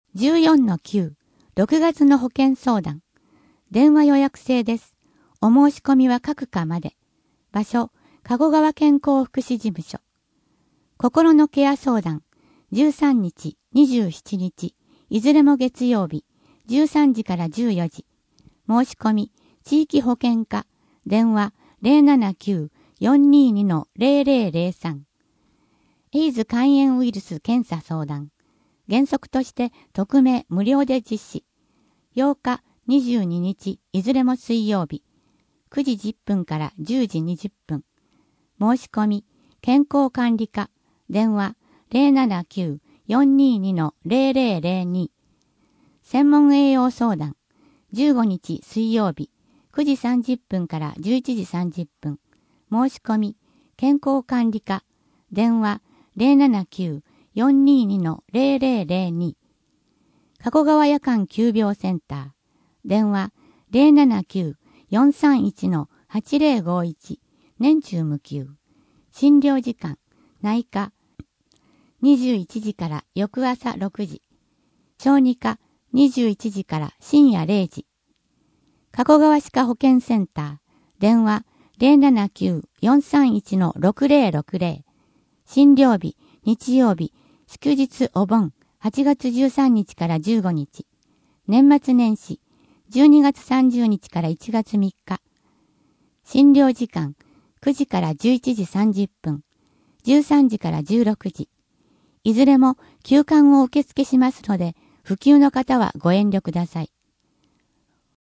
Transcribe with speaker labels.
Speaker 1: 14-9、6月の保険相談。電話予約制です。お申し込みは各課まで。場所、加古川健康福祉事務所。心のケア相談。13日、27日、いずれも月曜日、13時から14時。申し込み、地域保険課。電話、079-422-0003。エイズ肝炎ウイルス検査相談。原則として匿名無料で実施。8日、22日、いずれも水曜日。9時10分から10時20分。申し込み、健康管理課。電話、079-422-0002。専門栄養相談。15日水曜日。9時30分から11時30分。申し込み、健康管理課。電話、079-422-0002。加古川夜間急病センター。電話、079-431-8051。年中無休。診療時間、内科。21時から翌朝6時。小児科、21時から深夜0時。加古川歯科保健センター。電話、079-431-6060。診療日、日曜日、祝日お盆、8月13日から15日。年末年始、12月30日から1月3日。診療時間、9時から11時30分、13時から16時。いずれも休館を受付しますので、不急の方はご遠慮ください。